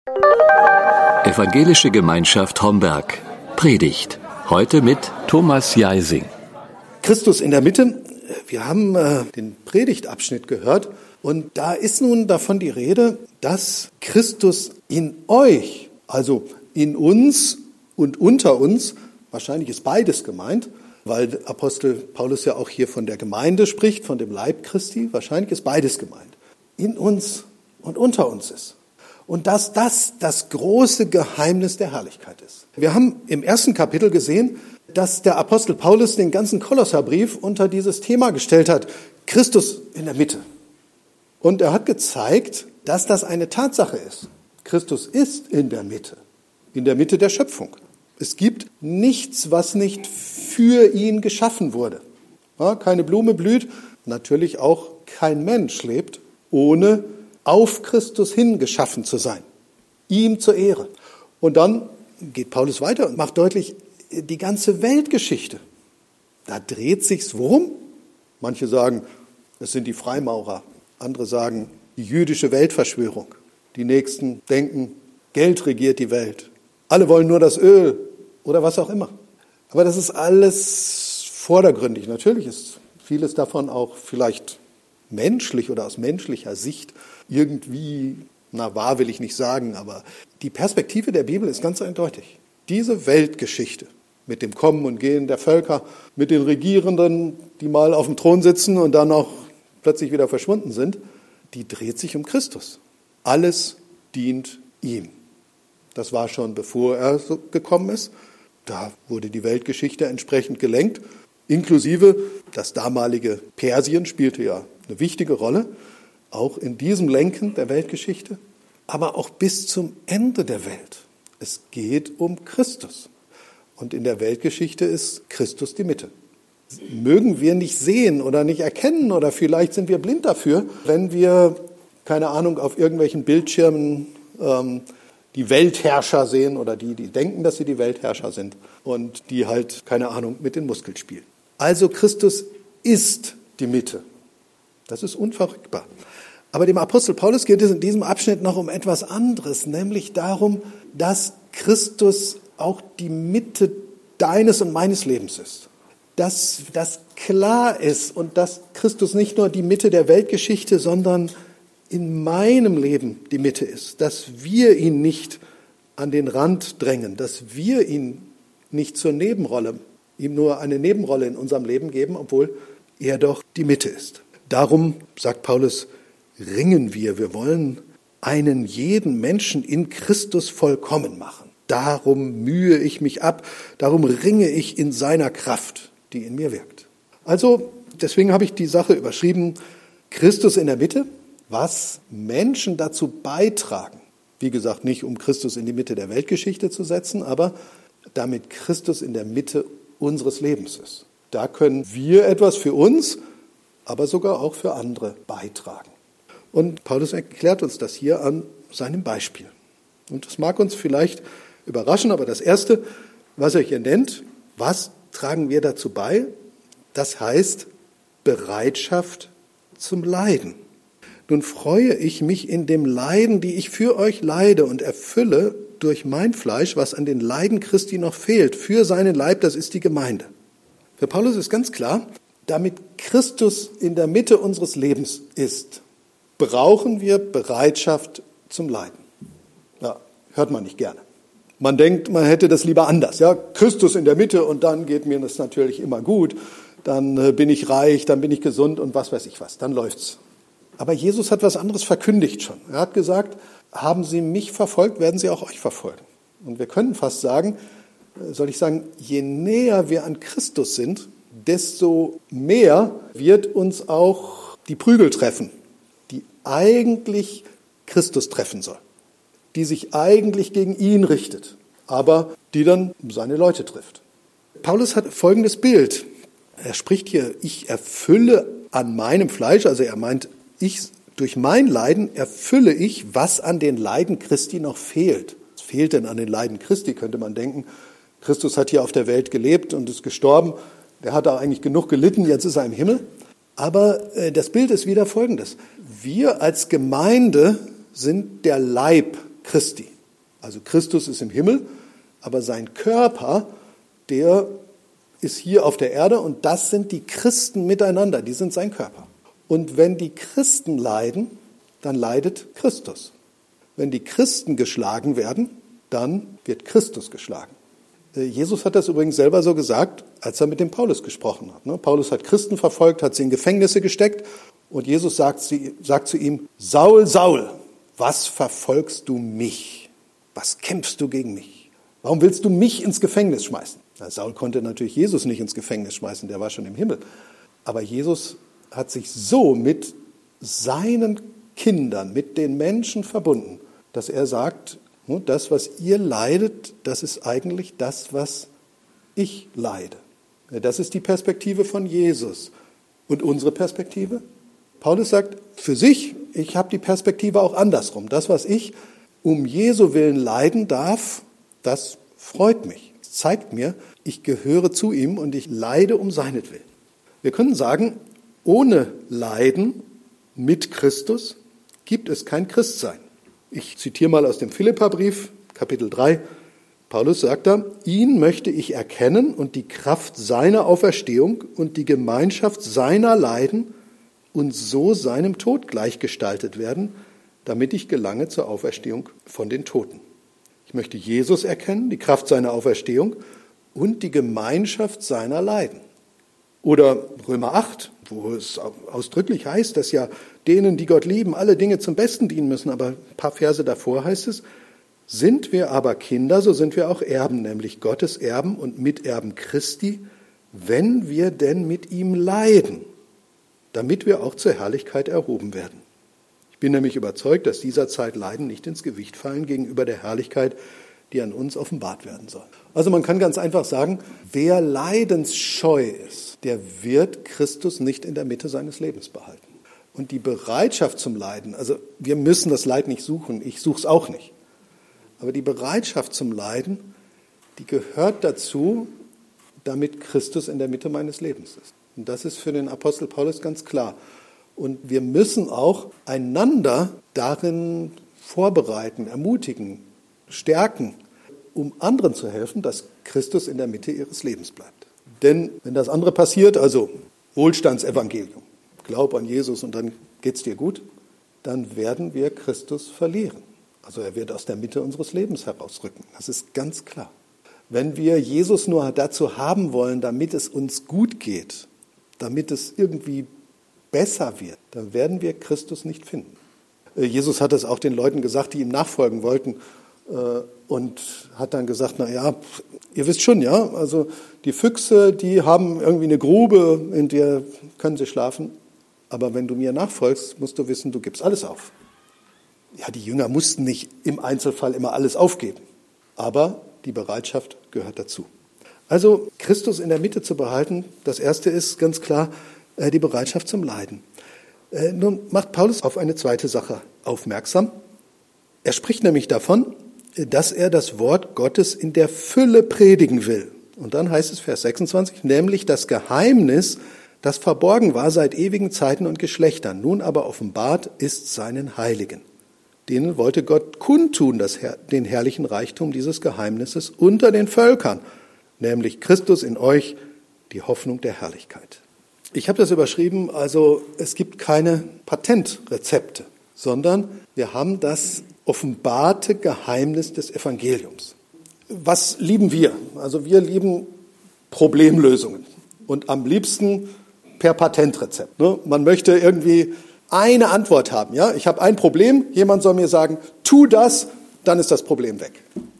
Evangelische Gemeinschaft Homberg. Predigt. Heute mit Thomas Jeising. Christus in der Mitte. Wir haben den Predigtabschnitt gehört und da ist nun davon die Rede, dass Christus in euch, also in uns und unter uns, wahrscheinlich ist beides gemeint, weil Apostel Paulus ja auch hier von der Gemeinde spricht, von dem Leib Christi, wahrscheinlich ist beides gemeint, in uns und unter uns ist. Und dass das große Geheimnis der Herrlichkeit ist. Wir haben im ersten Kapitel gesehen, dass der Apostel Paulus den ganzen Kolosserbrief unter dieses Thema gestellt hat, Christus in der Mitte. Und er hat gezeigt, dass das eine Tatsache ist. Christus ist in der Mitte der Schöpfung. Es gibt nichts, was nicht für ihn geschaffen wurde. Ja, keine Blume blüht, natürlich auch kein Mensch lebt, ohne auf Christus hin geschaffen zu sein, ihm zur Ehre. Und dann geht Paulus weiter und macht deutlich, die ganze Weltgeschichte, da dreht sich's worum? Manche sagen, es sind die Freimaurer, andere sagen, die jüdische Weltverschwörung. Die Nächsten denken, Geld regiert die Welt. Alle wollen nur das Öl oder was auch immer. Aber das ist alles vordergründig. Natürlich ist vieles davon auch vielleicht menschlich oder aus menschlicher Sicht irgendwie, wahr will ich nicht sagen, aber die Perspektive der Bibel ist ganz eindeutig. Diese Weltgeschichte mit dem Kommen und Gehen der Völker, mit den Regierenden, die mal auf dem Thron sitzen und dann auch plötzlich wieder verschwunden sind, die dreht sich um Christus. Alles dient ihm. Das war schon bevor er so gekommen ist. Da wurde die Weltgeschichte entsprechend gelenkt, inklusive das damalige Persien spielte ja eine wichtige Rolle, auch in diesem Lenken der Weltgeschichte, aber auch bis zum Ende der Welt. Es geht um Christus. Und in der Weltgeschichte ist Christus die Mitte. Mögen wir nicht sehen oder nicht erkennen oder vielleicht sind wir blind dafür, wenn wir, keine Ahnung, auf irgendwelchen Bildschirmen die Weltherrscher sehen oder die denken, dass sie die Weltherrscher sind und die halt, keine Ahnung, mit den Muskeln spielen. Also Christus ist die Mitte. Das ist unverrückbar. Aber dem Apostel Paulus geht es in diesem Abschnitt noch um etwas anderes, nämlich darum, dass Christus auch die Mitte deines und meines Lebens ist. Dass das klar ist und dass Christus nicht nur die Mitte der Weltgeschichte, sondern in meinem Leben die Mitte ist. Dass wir ihn nicht an den Rand drängen, dass wir ihn nicht zur Nebenrolle, ihm nur eine Nebenrolle in unserem Leben geben, obwohl er doch die Mitte ist. Darum, sagt Paulus, ringen wir. Wir wollen einen jeden Menschen in Christus vollkommen machen. Darum mühe ich mich ab, darum ringe ich in seiner Kraft, die in mir wirkt. Also, deswegen habe ich die Sache überschrieben, Christus in der Mitte, was Menschen dazu beitragen. Wie gesagt, nicht um Christus in die Mitte der Weltgeschichte zu setzen, aber damit Christus in der Mitte unseres Lebens ist. Da können wir etwas für uns, aber sogar auch für andere beitragen. Und Paulus erklärt uns das hier an seinem Beispiel. Und das mag uns vielleicht überraschen, aber das Erste, was er hier nennt, was tragen wir dazu bei? Das heißt Bereitschaft zum Leiden. Nun freue ich mich in dem Leiden, die ich für euch leide und erfülle durch mein Fleisch, was an den Leiden Christi noch fehlt, für seinen Leib, das ist die Gemeinde. Für Paulus ist ganz klar, damit Christus in der Mitte unseres Lebens ist, brauchen wir Bereitschaft zum Leiden. Ja, hört man nicht gerne. Man denkt, man hätte das lieber anders. Ja, Christus in der Mitte und dann geht mir das natürlich immer gut. Dann bin ich reich, dann bin ich gesund und was weiß ich was. Dann läuft's. Aber Jesus hat was anderes verkündigt schon. Er hat gesagt, haben Sie mich verfolgt, werden Sie auch euch verfolgen. Und wir können fast sagen, je näher wir an Christus sind, desto mehr wird uns auch die Prügel treffen, die eigentlich Christus treffen soll, die sich eigentlich gegen ihn richtet, aber die dann seine Leute trifft. Paulus hat folgendes Bild. Er spricht hier, ich erfülle an meinem Fleisch, also er meint, durch mein Leiden erfülle ich, was an den Leiden Christi noch fehlt. Was fehlt denn an den Leiden Christi, könnte man denken. Christus hat hier auf der Welt gelebt und ist gestorben. Der hat da eigentlich genug gelitten, jetzt ist er im Himmel. Aber das Bild ist wieder folgendes. Wir als Gemeinde sind der Leib Christi. Also Christus ist im Himmel, aber sein Körper, der ist hier auf der Erde und das sind die Christen miteinander, die sind sein Körper. Und wenn die Christen leiden, dann leidet Christus. Wenn die Christen geschlagen werden, dann wird Christus geschlagen. Jesus hat das übrigens selber so gesagt, als er mit dem Paulus gesprochen hat. Paulus hat Christen verfolgt, hat sie in Gefängnisse gesteckt und Jesus sagt zu ihm, Saul, Saul, was verfolgst du mich? Was kämpfst du gegen mich? Warum willst du mich ins Gefängnis schmeißen? Saul konnte natürlich Jesus nicht ins Gefängnis schmeißen, der war schon im Himmel. Aber Jesus hat sich so mit seinen Kindern, mit den Menschen verbunden, dass er sagt, das, was ihr leidet, das ist eigentlich das, was ich leide. Das ist die Perspektive von Jesus. Und unsere Perspektive? Paulus sagt für sich, ich habe die Perspektive auch andersrum. Das, was ich um Jesu Willen leiden darf, das freut mich. Es zeigt mir, ich gehöre zu ihm und ich leide um seinetwillen. Wir können sagen, ohne Leiden mit Christus gibt es kein Christsein. Ich zitiere mal aus dem Philipperbrief, Kapitel 3. Paulus sagt da, ihn möchte ich erkennen und die Kraft seiner Auferstehung und die Gemeinschaft seiner Leiden und so seinem Tod gleichgestaltet werden, damit ich gelange zur Auferstehung von den Toten. Ich möchte Jesus erkennen, die Kraft seiner Auferstehung und die Gemeinschaft seiner Leiden. Oder Römer 8, wo es ausdrücklich heißt, dass ja denen, die Gott lieben, alle Dinge zum Besten dienen müssen. Aber ein paar Verse davor heißt es, sind wir aber Kinder, so sind wir auch Erben, nämlich Gottes Erben und Miterben Christi, wenn wir denn mit ihm leiden, damit wir auch zur Herrlichkeit erhoben werden. Ich bin nämlich überzeugt, dass dieser Zeit Leiden nicht ins Gewicht fallen gegenüber der Herrlichkeit, die an uns offenbart werden soll. Also man kann ganz einfach sagen, wer leidensscheu ist, der wird Christus nicht in der Mitte seines Lebens behalten. Und die Bereitschaft zum Leiden, also wir müssen das Leid nicht suchen, ich suche es auch nicht. Aber die Bereitschaft zum Leiden, die gehört dazu, damit Christus in der Mitte meines Lebens ist. Und das ist für den Apostel Paulus ganz klar. Und wir müssen auch einander darin vorbereiten, ermutigen, stärken, um anderen zu helfen, dass Christus in der Mitte ihres Lebens bleibt. Denn wenn das andere passiert, also Wohlstandsevangelium, Glaub an Jesus und dann geht's dir gut, dann werden wir Christus verlieren. Also er wird aus der Mitte unseres Lebens herausrücken. Das ist ganz klar. Wenn wir Jesus nur dazu haben wollen, damit es uns gut geht, damit es irgendwie besser wird, dann werden wir Christus nicht finden. Jesus hat es auch den Leuten gesagt, die ihm nachfolgen wollten und hat dann gesagt, ihr wisst schon, ja, also die Füchse, die haben irgendwie eine Grube, in der können sie schlafen, aber wenn du mir nachfolgst, musst du wissen, du gibst alles auf. Ja, die Jünger mussten nicht im Einzelfall immer alles aufgeben, aber die Bereitschaft gehört dazu. Also Christus in der Mitte zu behalten, das Erste ist ganz klar die Bereitschaft zum Leiden. Nun macht Paulus auf eine zweite Sache aufmerksam. Er spricht nämlich davon, dass er das Wort Gottes in der Fülle predigen will. Und dann heißt es, Vers 26, nämlich das Geheimnis, das verborgen war seit ewigen Zeiten und Geschlechtern, nun aber offenbart ist seinen Heiligen. Denen wollte Gott kundtun, den herrlichen Reichtum dieses Geheimnisses unter den Völkern, nämlich Christus in euch, die Hoffnung der Herrlichkeit. Ich habe das überschrieben, also es gibt keine Patentrezepte, sondern wir haben das offenbarte Geheimnis des Evangeliums. Was lieben wir? Also wir lieben Problemlösungen und am liebsten per Patentrezept. Man möchte irgendwie eine Antwort haben. Ja? Ich habe ein Problem, jemand soll mir sagen, tu das, dann ist das Problem weg.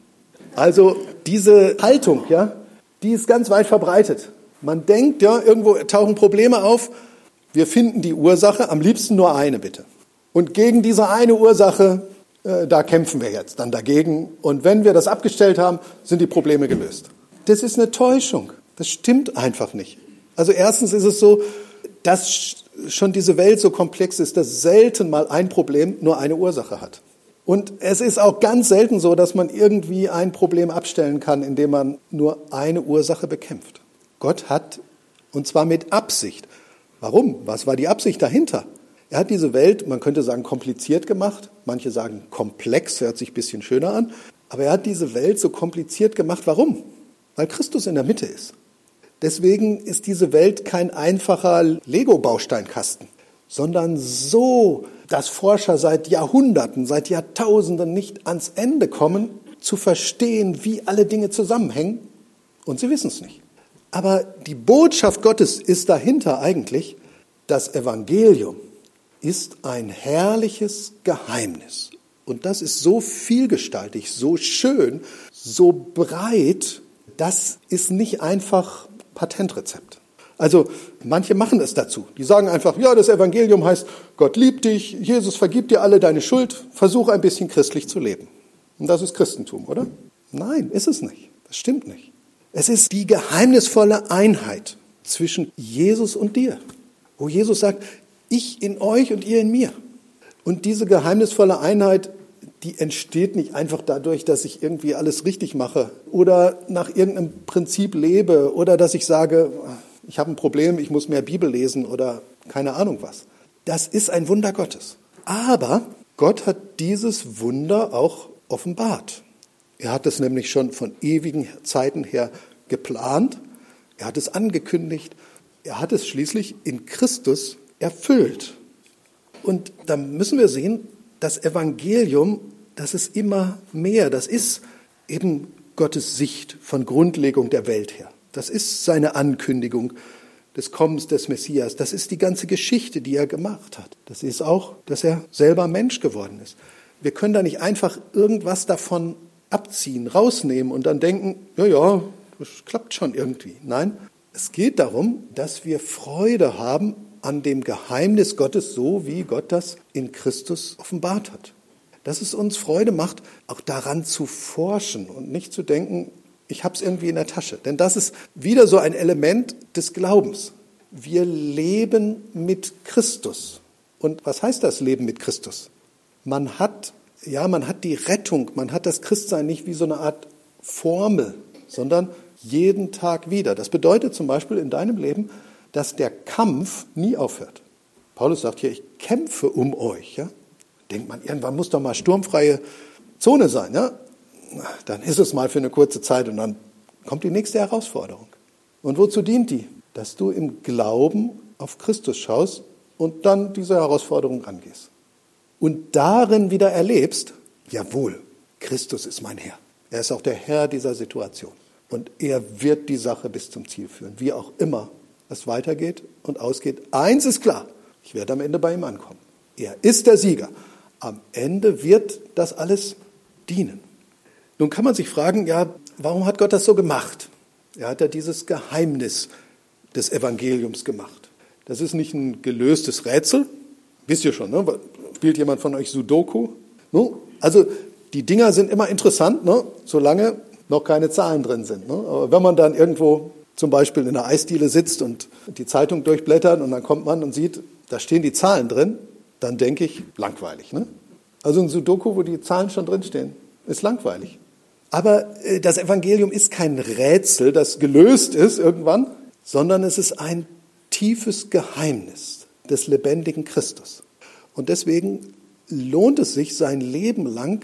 Also diese Haltung, ja, die ist ganz weit verbreitet. Man denkt, ja, irgendwo tauchen Probleme auf, wir finden die Ursache, am liebsten nur eine bitte. Und gegen diese eine Ursache, da kämpfen wir jetzt dann dagegen. Und wenn wir das abgestellt haben, sind die Probleme gelöst. Das ist eine Täuschung. Das stimmt einfach nicht. Also erstens ist es so, dass schon diese Welt so komplex ist, dass selten mal ein Problem nur eine Ursache hat. Und es ist auch ganz selten so, dass man irgendwie ein Problem abstellen kann, indem man nur eine Ursache bekämpft. Gott hat, und zwar mit Absicht. Warum? Was war die Absicht dahinter? Er hat diese Welt, man könnte sagen, kompliziert gemacht. Manche sagen komplex, hört sich ein bisschen schöner an. Aber er hat diese Welt so kompliziert gemacht. Warum? Weil Christus in der Mitte ist. Deswegen ist diese Welt kein einfacher Lego-Bausteinkasten, sondern so, dass Forscher seit Jahrhunderten, seit Jahrtausenden nicht ans Ende kommen, zu verstehen, wie alle Dinge zusammenhängen. Und sie wissen es nicht. Aber die Botschaft Gottes ist dahinter eigentlich, das Evangelium ist ein herrliches Geheimnis. Und das ist so vielgestaltig, so schön, so breit, das ist nicht einfach Patentrezept. Also manche machen es dazu. Die sagen einfach, ja, das Evangelium heißt, Gott liebt dich, Jesus vergibt dir alle deine Schuld, versuch ein bisschen christlich zu leben. Und das ist Christentum, oder? Nein, ist es nicht. Das stimmt nicht. Es ist die geheimnisvolle Einheit zwischen Jesus und dir, wo Jesus sagt, ich in euch und ihr in mir. Und diese geheimnisvolle Einheit, die entsteht nicht einfach dadurch, dass ich irgendwie alles richtig mache oder nach irgendeinem Prinzip lebe oder dass ich sage, ich habe ein Problem, ich muss mehr Bibel lesen oder keine Ahnung was. Das ist ein Wunder Gottes. Aber Gott hat dieses Wunder auch offenbart. Er hat es nämlich schon von ewigen Zeiten her geplant. Er hat es angekündigt. Er hat es schließlich in Christus erfüllt. Und da müssen wir sehen, das Evangelium, das ist immer mehr. Das ist eben Gottes Sicht von Grundlegung der Welt her. Das ist seine Ankündigung des Kommens des Messias. Das ist die ganze Geschichte, die er gemacht hat. Das ist auch, dass er selber Mensch geworden ist. Wir können da nicht einfach irgendwas davon abziehen, rausnehmen und dann denken, ja, das klappt schon irgendwie. Nein, es geht darum, dass wir Freude haben an dem Geheimnis Gottes, so wie Gott das in Christus offenbart hat. Dass es uns Freude macht, auch daran zu forschen und nicht zu denken, ich habe es irgendwie in der Tasche. Denn das ist wieder so ein Element des Glaubens. Wir leben mit Christus. Und was heißt das Leben mit Christus? Man hat die Rettung, man hat das Christsein nicht wie so eine Art Formel, sondern jeden Tag wieder. Das bedeutet zum Beispiel in deinem Leben, dass der Kampf nie aufhört. Paulus sagt hier, ich kämpfe um euch. Ja? Denkt man, irgendwann muss doch mal sturmfreie Zone sein. Ja? Dann ist es mal für eine kurze Zeit und dann kommt die nächste Herausforderung. Und wozu dient die? Dass du im Glauben auf Christus schaust und dann diese Herausforderung angehst. Und darin wieder erlebst, jawohl, Christus ist mein Herr. Er ist auch der Herr dieser Situation. Und er wird die Sache bis zum Ziel führen, wie auch immer es weitergeht und ausgeht. Eins ist klar, ich werde am Ende bei ihm ankommen. Er ist der Sieger. Am Ende wird das alles dienen. Nun kann man sich fragen, ja, warum hat Gott das so gemacht? Er hat ja dieses Geheimnis des Evangeliums gemacht. Das ist nicht ein gelöstes Rätsel. Wisst ihr schon, ne? Spielt jemand von euch Sudoku? No? Also die Dinger sind immer interessant, ne? Solange noch keine Zahlen drin sind. Ne? Aber wenn man dann irgendwo zum Beispiel in einer Eisdiele sitzt und die Zeitung durchblättert und dann kommt man und sieht, da stehen die Zahlen drin, dann denke ich, langweilig. Ne? Also ein Sudoku, wo die Zahlen schon drinstehen, ist langweilig. Aber das Evangelium ist kein Rätsel, das gelöst ist irgendwann, sondern es ist ein tiefes Geheimnis des lebendigen Christus. Und deswegen lohnt es sich, sein Leben lang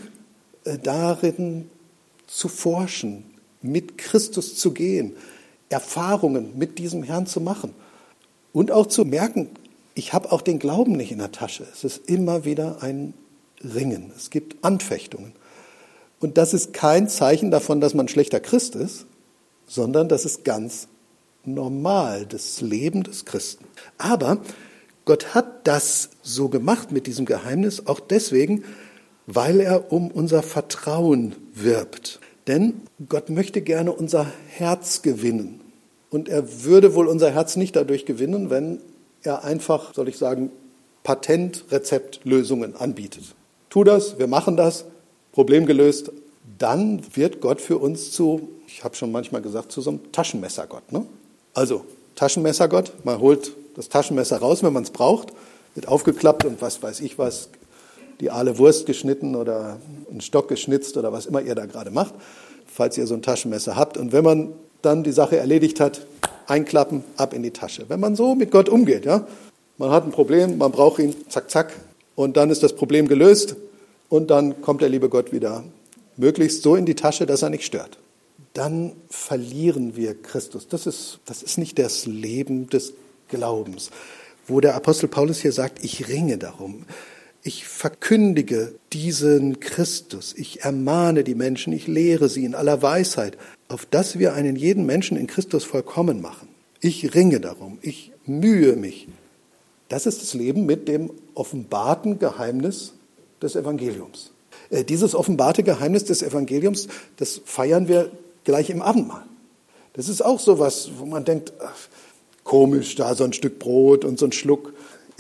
darin zu forschen, mit Christus zu gehen, Erfahrungen mit diesem Herrn zu machen und auch zu merken, ich habe auch den Glauben nicht in der Tasche. Es ist immer wieder ein Ringen. Es gibt Anfechtungen. Und das ist kein Zeichen davon, dass man ein schlechter Christ ist, sondern das ist ganz normal, das Leben des Christen. Aber Gott hat das so gemacht mit diesem Geheimnis, auch deswegen, weil er um unser Vertrauen wirbt. Denn Gott möchte gerne unser Herz gewinnen. Und er würde wohl unser Herz nicht dadurch gewinnen, wenn er einfach, soll ich sagen, Patentrezeptlösungen anbietet. Tu das, wir machen das, Problem gelöst. Dann wird Gott für uns zu, ich habe schon manchmal gesagt, zu so einem Taschenmessergott. Ne? Also Taschenmessergott, man holt das Taschenmesser raus, wenn man es braucht, wird aufgeklappt und was weiß ich was, die Aale Wurst geschnitten oder einen Stock geschnitzt oder was immer ihr da gerade macht, falls ihr so ein Taschenmesser habt. Und wenn man dann die Sache erledigt hat, einklappen, ab in die Tasche. Wenn man so mit Gott umgeht, ja, Man hat ein Problem, man braucht ihn, zack, zack, und dann ist das Problem gelöst und dann kommt der liebe Gott wieder möglichst so in die Tasche, dass er nicht stört. Dann verlieren wir Christus. Das ist nicht das Leben des Glaubens, wo der Apostel Paulus hier sagt, ich ringe darum. Ich verkündige diesen Christus. Ich ermahne die Menschen, ich lehre sie in aller Weisheit, auf dass wir einen jeden Menschen in Christus vollkommen machen. Ich ringe darum, ich mühe mich. Das ist das Leben mit dem offenbarten Geheimnis des Evangeliums. Dieses offenbarte Geheimnis des Evangeliums, das feiern wir gleich im Abendmahl. Das ist auch sowas, wo man denkt, ach, komisch, da so ein Stück Brot und so ein Schluck.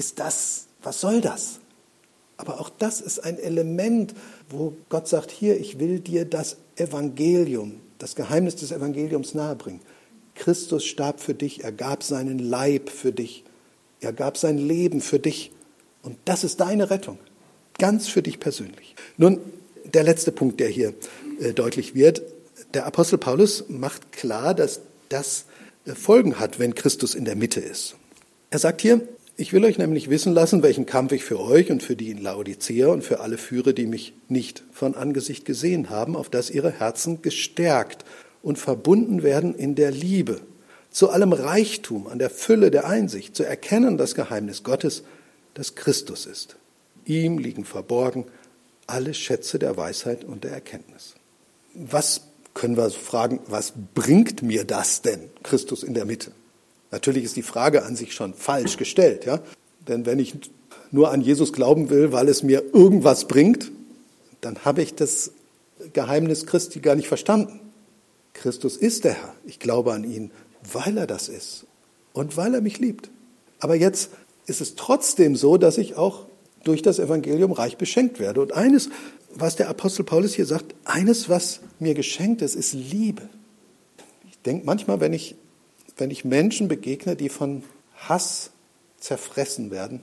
Was soll das? Aber auch das ist ein Element, wo Gott sagt, hier, ich will dir das Evangelium, das Geheimnis des Evangeliums nahebringen. Christus starb für dich, er gab seinen Leib für dich, er gab sein Leben für dich. Und das ist deine Rettung, ganz für dich persönlich. Nun, der letzte Punkt, der hier deutlich wird, der Apostel Paulus macht klar, dass das Folgen hat, wenn Christus in der Mitte ist. Er sagt hier, ich will euch nämlich wissen lassen, welchen Kampf ich für euch und für die in Laodicea und für alle führe, die mich nicht von Angesicht gesehen haben, auf dass ihre Herzen gestärkt und verbunden werden in der Liebe, zu allem Reichtum, an der Fülle der Einsicht, zu erkennen das Geheimnis Gottes, das Christus ist. Ihm liegen verborgen alle Schätze der Weisheit und der Erkenntnis. Was können wir so fragen, was bringt mir das denn, Christus in der Mitte? Natürlich ist die Frage an sich schon falsch gestellt, ja? Denn wenn ich nur an Jesus glauben will, weil es mir irgendwas bringt, dann habe ich das Geheimnis Christi gar nicht verstanden. Christus ist der Herr. Ich glaube an ihn, weil er das ist und weil er mich liebt. Aber jetzt ist es trotzdem so, dass ich auch durch das Evangelium reich beschenkt werde. Und eines, was der Apostel Paulus hier sagt, eines, was mir geschenkt ist Liebe. Ich denke manchmal, wenn ich Menschen begegne, die von Hass zerfressen werden,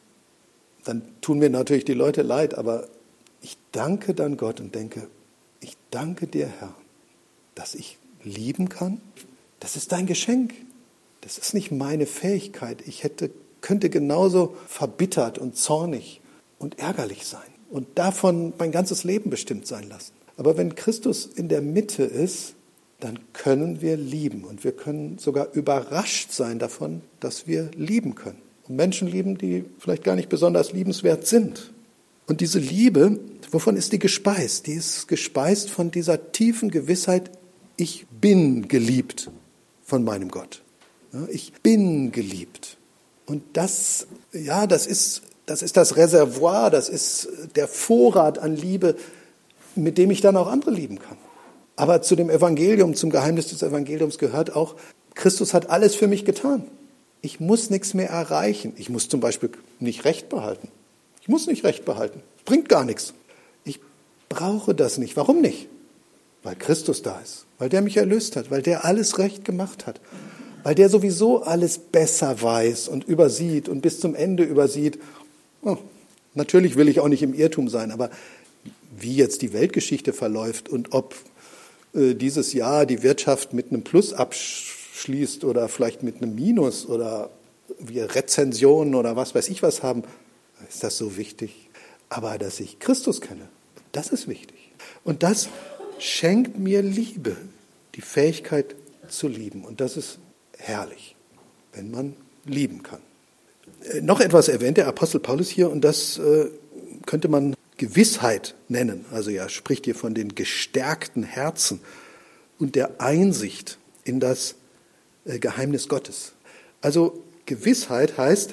dann tun mir natürlich die Leute leid, aber ich danke dann Gott und denke, ich danke dir, Herr, dass ich lieben kann. Das ist dein Geschenk. Das ist nicht meine Fähigkeit. Ich könnte genauso verbittert und zornig und ärgerlich sein und davon mein ganzes Leben bestimmt sein lassen. Aber wenn Christus in der Mitte ist, dann können wir lieben und wir können sogar überrascht sein davon, dass wir lieben können. Und Menschen lieben, die vielleicht gar nicht besonders liebenswert sind. Und diese Liebe, wovon ist die gespeist? Die ist gespeist von dieser tiefen Gewissheit, ich bin geliebt von meinem Gott. Ja, ich bin geliebt. Und das ist das Reservoir, das ist der Vorrat an Liebe, mit dem ich dann auch andere lieben kann. Aber zu dem Evangelium, zum Geheimnis des Evangeliums gehört auch, Christus hat alles für mich getan. Ich muss nichts mehr erreichen. Ich muss zum Beispiel nicht Recht behalten. Ich muss nicht Recht behalten. Das bringt gar nichts. Ich brauche das nicht. Warum nicht? Weil Christus da ist. Weil der mich erlöst hat. Weil der alles recht gemacht hat. Weil der sowieso alles besser weiß und übersieht und bis zum Ende übersieht. Oh, natürlich will ich auch nicht im Irrtum sein, aber wie jetzt die Weltgeschichte verläuft und ob dieses Jahr die Wirtschaft mit einem Plus abschließt oder vielleicht mit einem Minus oder wir Rezensionen oder was weiß ich was haben, ist das so wichtig. Aber dass ich Christus kenne, das ist wichtig. Und das schenkt mir Liebe, die Fähigkeit zu lieben. Und das ist herrlich, wenn man lieben kann. Noch etwas erwähnt der Apostel Paulus hier und das könnte man Gewissheit nennen. Also er spricht hier von den gestärkten Herzen und der Einsicht in das Geheimnis Gottes. Also Gewissheit heißt,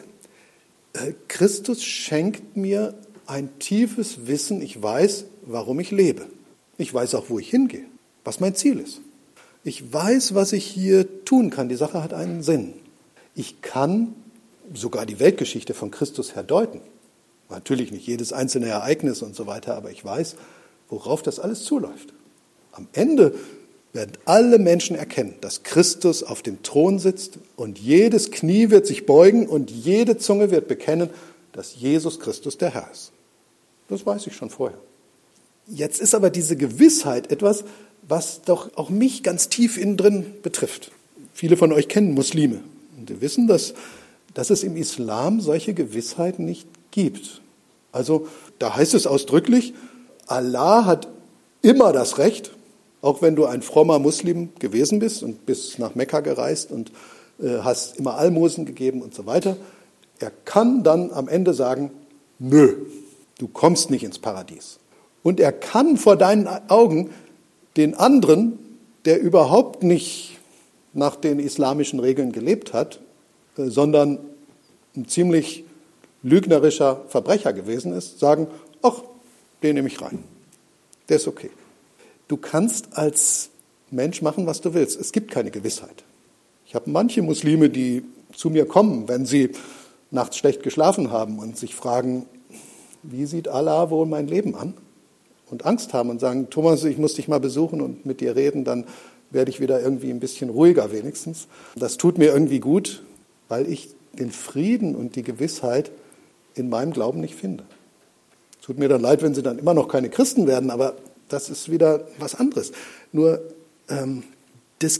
Christus schenkt mir ein tiefes Wissen, ich weiß, warum ich lebe. Ich weiß auch, wo ich hingehe, was mein Ziel ist. Ich weiß, was ich hier tun kann. Die Sache hat einen Sinn. Ich kann sogar die Weltgeschichte von Christus her deuten. Natürlich nicht jedes einzelne Ereignis und so weiter, aber ich weiß, worauf das alles zuläuft. Am Ende werden alle Menschen erkennen, dass Christus auf dem Thron sitzt und jedes Knie wird sich beugen und jede Zunge wird bekennen, dass Jesus Christus der Herr ist. Das weiß ich schon vorher. Jetzt ist aber diese Gewissheit etwas, was doch auch mich ganz tief innen drin betrifft. Viele von euch kennen Muslime und wir wissen, dass dass es im Islam solche Gewissheit nicht gibt. Also da heißt es ausdrücklich, Allah hat immer das Recht, auch wenn du ein frommer Muslim gewesen bist und bist nach Mekka gereist und hast immer Almosen gegeben und so weiter. Er kann dann am Ende sagen, nö, du kommst nicht ins Paradies. Und er kann vor deinen Augen den anderen, der überhaupt nicht nach den islamischen Regeln gelebt hat, sondern ein ziemlich lügnerischer Verbrecher gewesen ist, sagen, ach, den nehme ich rein. Der ist okay. Du kannst als Mensch machen, was du willst. Es gibt keine Gewissheit. Ich habe manche Muslime, die zu mir kommen, wenn sie nachts schlecht geschlafen haben und sich fragen, wie sieht Allah wohl mein Leben an? Und Angst haben und sagen, Thomas, ich muss dich mal besuchen und mit dir reden, dann werde ich wieder irgendwie ein bisschen ruhiger wenigstens. Das tut mir irgendwie gut, weil ich den Frieden und die Gewissheit in meinem Glauben nicht finde. Tut mir dann leid, wenn sie dann immer noch keine Christen werden, aber das ist wieder was anderes. Nur diese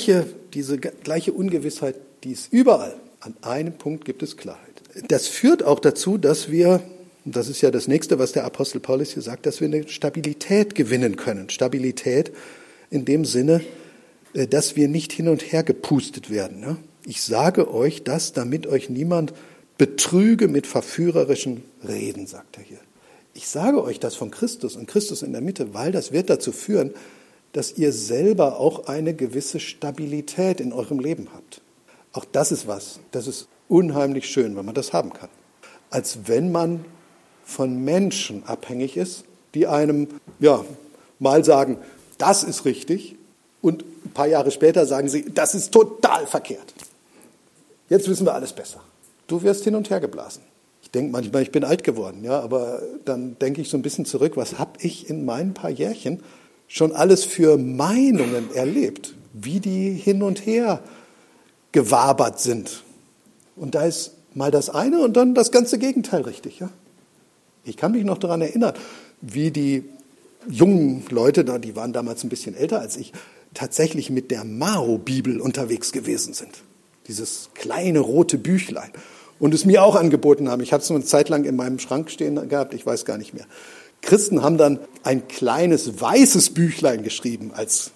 gleiche Ungewissheit, die ist überall. An einem Punkt gibt es Klarheit. Das führt auch dazu, dass wir, und das ist ja das Nächste, was der Apostel Paulus hier sagt, dass wir eine Stabilität gewinnen können. Stabilität in dem Sinne, dass wir nicht hin und her gepustet werden. Ich sage euch das, damit euch niemand betrüge mit verführerischen Reden, sagt er hier. Ich sage euch das von Christus und Christus in der Mitte, weil das wird dazu führen, dass ihr selber auch eine gewisse Stabilität in eurem Leben habt. Auch das ist was, das ist unheimlich schön, wenn man das haben kann. Als wenn man von Menschen abhängig ist, die einem mal sagen, das ist richtig, und ein paar Jahre später sagen sie, das ist total verkehrt. Jetzt wissen wir alles besser. Du wirst hin und her geblasen. Ich denke manchmal, ich bin alt geworden, aber dann denke ich so ein bisschen zurück, was habe ich in meinen paar Jährchen schon alles für Meinungen erlebt, wie die hin und her gewabert sind. Und da ist mal das eine und dann das ganze Gegenteil richtig. Ja? Ich kann mich noch daran erinnern, wie die jungen Leute, die waren damals ein bisschen älter als ich, tatsächlich mit der Mao-Bibel unterwegs gewesen sind. Dieses kleine rote Büchlein. Und es mir auch angeboten haben. Ich habe es eine Zeit lang in meinem Schrank stehen gehabt, ich weiß gar nicht mehr. Christen haben dann ein kleines weißes Büchlein geschrieben, das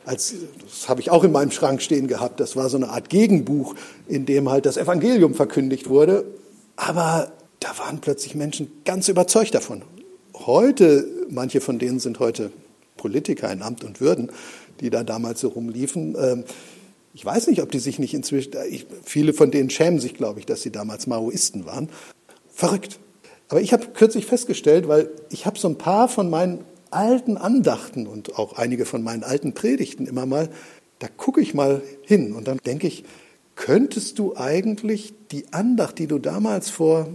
habe ich auch in meinem Schrank stehen gehabt. Das war so eine Art Gegenbuch, in dem halt das Evangelium verkündigt wurde. Aber da waren plötzlich Menschen ganz überzeugt davon. Heute, manche von denen sind heute Politiker in Amt und Würden, die da damals so rumliefen. Ich weiß nicht, ob die sich nicht inzwischen, viele von denen schämen sich, glaube ich, dass sie damals Maoisten waren. Verrückt. Aber ich habe kürzlich festgestellt, weil ich habe so ein paar von meinen alten Andachten und auch einige von meinen alten Predigten immer mal, da gucke ich mal hin und dann denke ich, könntest du eigentlich die Andacht, die du damals vor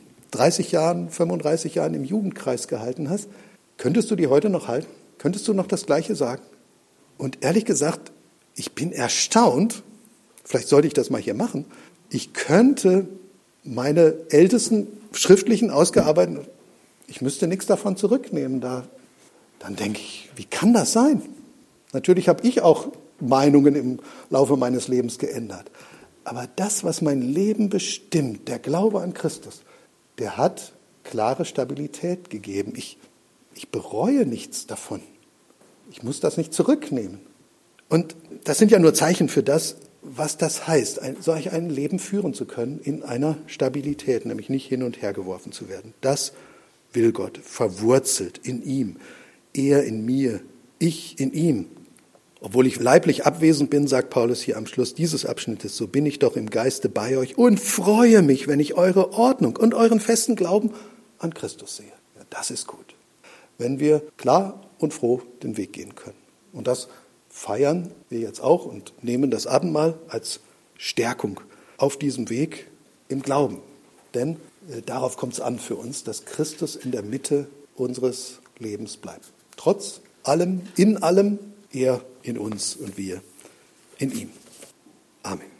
30 Jahren, 35 Jahren im Jugendkreis gehalten hast, könntest du die heute noch halten? Könntest du noch das Gleiche sagen? Und ehrlich gesagt, ich bin erstaunt, vielleicht sollte ich das mal hier machen, ich könnte meine ältesten schriftlichen ausgearbeiteten, ich müsste nichts davon zurücknehmen. Dann denke ich, wie kann das sein? Natürlich habe ich auch Meinungen im Laufe meines Lebens geändert. Aber das, was mein Leben bestimmt, der Glaube an Christus, der hat klare Stabilität gegeben. Ich bereue nichts davon. Ich muss das nicht zurücknehmen. Und das sind ja nur Zeichen für das, was das heißt, solch ein Leben führen zu können in einer Stabilität, nämlich nicht hin und her geworfen zu werden. Das will Gott, verwurzelt in ihm, er in mir, ich in ihm. Obwohl ich leiblich abwesend bin, sagt Paulus hier am Schluss dieses Abschnittes, so bin ich doch im Geiste bei euch und freue mich, wenn ich eure Ordnung und euren festen Glauben an Christus sehe. Ja, das ist gut, wenn wir klar und froh den Weg gehen können. Und das feiern wir jetzt auch und nehmen das Abendmahl als Stärkung auf diesem Weg im Glauben. Denn darauf kommt es an für uns, dass Christus in der Mitte unseres Lebens bleibt. Trotz allem, in allem, er in uns und wir in ihm. Amen.